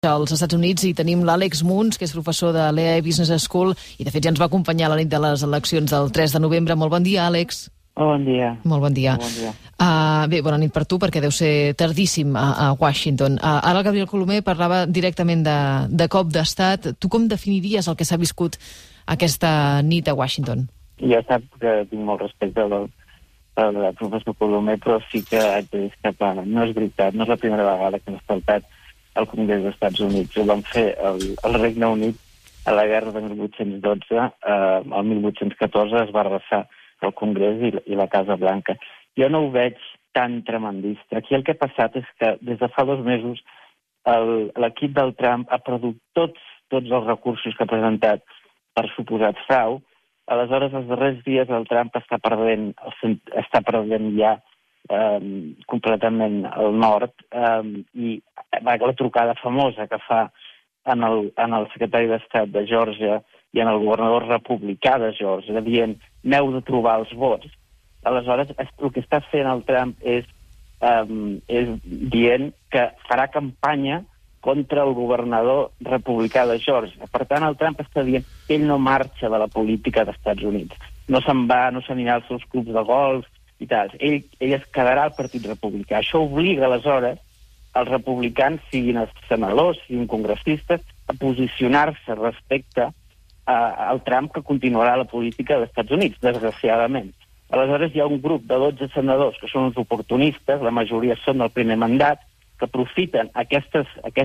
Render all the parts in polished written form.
als Estats Units i tenim l'Àlex Munz, que és professor de l'EA Business School i de fet ja ens va acompanyar a la nit de les eleccions del 3 de novembre. Molt bon dia, Àlex. Bon dia. Molt bon dia. Bon dia. Bé, bona nit per tu, perquè deu ser tardíssim a Washington. Ara el Gabriel Colomer parlava directament de cop d'estat. Tu com definiries el que s'ha viscut aquesta nit a Washington? Ja sap que tinc molt respecte pel professor Colomer, però sí que haig de discrepar. No és veritat, no és la primera vegada que hem saltat al Congrés dels Estats Units. Ho van fer al Regne Unit a la guerra de 1812. El 1814 es va arrasar el Congrés i la Casa Blanca. Jo no ho veig tan tremendista. Aquí el que ha passat és que des de fa 2 mesos l'equip del Trump ha perdut tots els recursos que ha presentat per suposat frau. Aleshores, els darrers dies el Trump està perdent ja completament el nord i la trucada famosa que fa en el secretari d'Estat de Geòrgia i en el governador republicà de Geòrgia dient m'heu de trobar els vots. Aleshores, el que està fent el Trump és dient que farà campanya contra el governador republicà de Geòrgia. Per tant, el Trump està dient que ell no marxa de la política dels Estats Units. No se'n va, no s'anirà als seus clubs de golf i tal. Ell es quedarà al Partit Republicà. Això obliga, aleshores, els republicans, siguin senadors, siguin congressistes, a posicionar-se respecte al Trump que continuarà la política dels Estats Units, desgraciadament. Aleshores, hi ha un grup de 12 senadors que són uns oportunistes, la majoria són del primer mandat, que aprofiten aquesta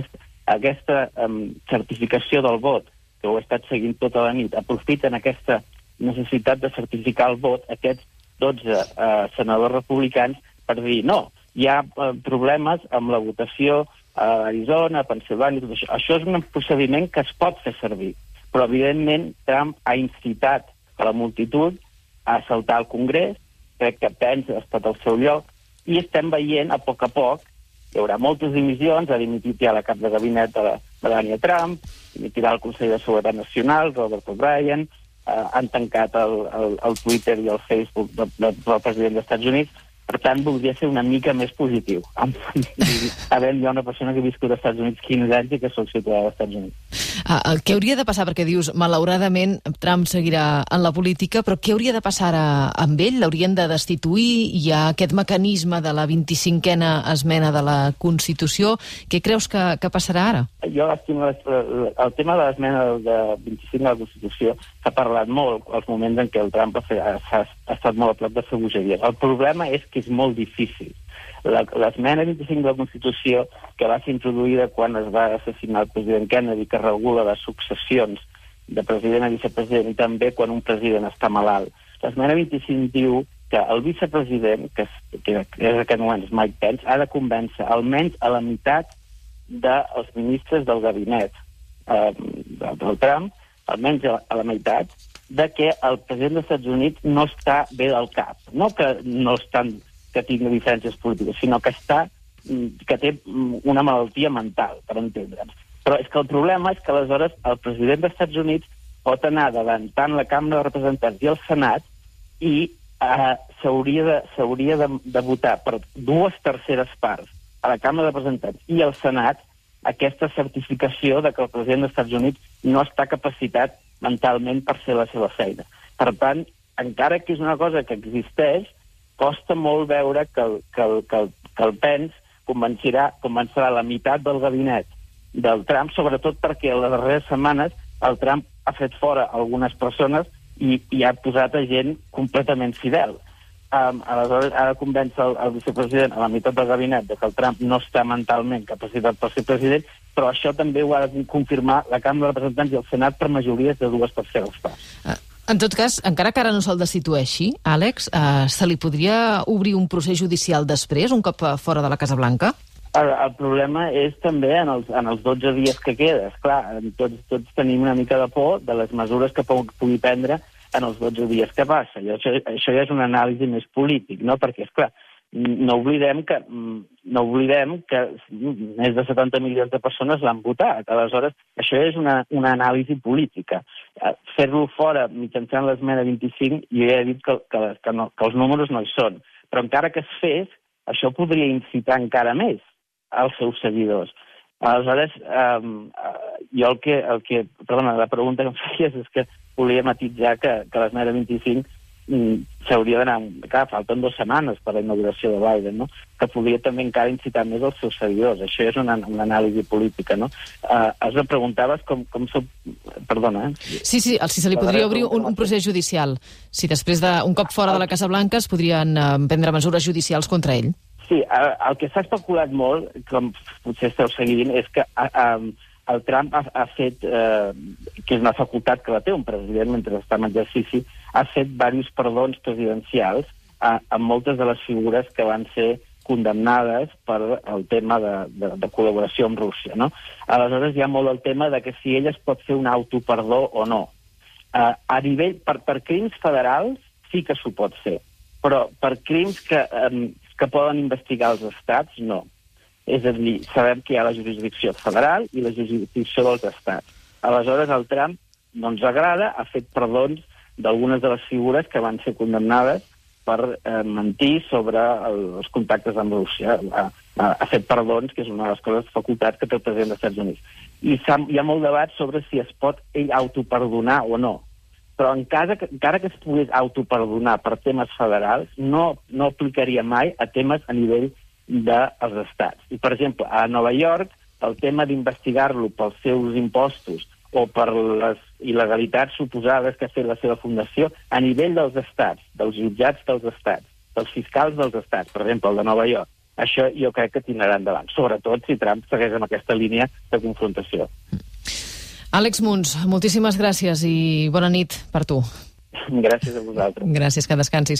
certificació del vot, que ho he estat seguint tota la nit, aprofiten aquesta necessitat de certificar el vot, aquests 12 senadors republicans, per dir no, hi ha problemes amb la votació a Arizona, a Pensilvània, tot això. Això és un procediment que es pot fer servir, però evidentment Trump ha incitat a la multitud a assaltar el Congrés, crec que Pence ha estat al seu lloc, i estem veient a poc, hi haurà moltes dimissions, ha dimitit ja la cap de gabinet de la Melania Trump, dimitirà el Consell de Seguretat Nacional, Robert O'Brien, han tancat el Twitter i el Facebook del president dels Estats Units. Per tant, voldria ser una mica més positiu. Havent jo una persona que ha viscut als Estats Units 15 anys i que soc ciutadà dels Estats Units. Què hauria de passar? Perquè dius, malauradament, Trump seguirà en la política, però què hauria de passar ara amb ell? L'haurien de destituir? Hi ha aquest mecanisme de la 25a esmena de la Constitució. Què creus que passarà ara? Jo estimo el tema de l'esmena de 25 de la Constitució s'ha parlat molt als moments en què el Trump ha estat molt a prop de fer bogeries. El problema és que és molt difícil. L'esmena 25 de la Constitució, que va ser introduïda quan es va assassinar el president Kennedy, que regula les successions de president a vicepresident i també quan un president està malalt. L'esmena 25 diu que el vicepresident, que en aquest moment és Mike Pence, ha de convèncer almenys a la meitat dels ministres del gabinet del Trump, almenys a la meitat, de que el president dels Estats Units no està bé del cap. No que no estan que tingui diferències polítiques, sinó que té una malaltia mental, per entendre'ns. Però és que el problema és que aleshores el president dels Estats Units pot anar davant tant la Cambra de Representants i el Senat i s'hauria de votar per 2/3 parts a la Cambra de Representants i al Senat aquesta certificació de que el president dels Estats Units no està capacitat mentalment per fer la seva feina. Per tant, encara que és una cosa que existeix, costa molt veure que el Pence convencerà la meitat del gabinet del Trump, sobretot perquè en les darreres setmanes el Trump ha fet fora algunes persones i ha posat a gent completament fidel. Aleshores ha de convèncer el vicepresident a la meitat del gabinet de que el Trump no està mentalment capacitat per ser president, però això també ho ha de confirmar la Cambra de Representants i el Senat per majories de 2/3 parts. En tot cas, encara que ara no se'l destitueixi, Àlex, se li podria obrir un procés judicial després, un cop fora de la Casa Blanca? El problema és també en els 12 dies que queda. Esclar, tots tenim una mica de por de les mesures que pugui prendre en els 12 dies que passa. Això ja és un anàlisi més polític, no? Perquè, esclar, no oblidem que més de 70 milions de persones l'han votat. Aleshores, això és una anàlisi política. Fer-lo fora mitjançant l'esmena 25, jo ja he dit que els números no hi són. Però encara que es fes, això podria incitar encara més als seus seguidors. Aleshores, jo perdona, la pregunta que em feies és que volia matitzar que l'esmena 25 s'hauria d'anar... Clar, falten 2 setmanes per la inauguració de Biden, no? Que podria també encara incitar més els seus seguidors. Això és una anàlisi política, no? Es preguntaves com soc... Perdona, Sí, si se li podria obrir un procés judicial. Si després d'un cop fora de la Casa Blanca es podrien prendre mesures judicials contra ell. Sí, el que s'ha especulat molt, com potser esteu seguint, és que el Trump ha fet, que és una facultat que la té un president mentre està en exercici, ha fet diversos perdons presidencials a moltes de les figures que van ser condemnades per el tema de col·laboració amb Rússia, no? Aleshores hi ha molt el tema de que si ell es pot fer un autoperdó o no. A nivell, per crims federals sí que s'ho pot fer, però per crims que poden investigar els estats, no. És a dir, sabem que hi ha la jurisdicció federal i la jurisdicció dels estats. Aleshores, el Trump no ens agrada, ha fet perdons d'algunes de les figures que van ser condemnades per mentir sobre els contactes amb Rússia. Ha fet perdons, que és una de les coses facultats que té el president dels Estats Units. I hi ha molt debat sobre si es pot ell autoperdonar o no. Però encara que es pogués autoperdonar per temes federals, no aplicaria mai a temes a nivell dels estats. I, per exemple, a Nova York, el tema d'investigar-lo pels seus impostos o per les il·legalitats suposades que ha fet la seva fundació, a nivell dels estats, dels jutjats dels estats, dels fiscals dels estats, per exemple, el de Nova York, això jo crec que tirarà endavant, sobretot si Trump segueix amb aquesta línia de confrontació. Àlex Muns, moltíssimes gràcies i bona nit per tu. Gràcies a vosaltres. Gràcies, que descansis.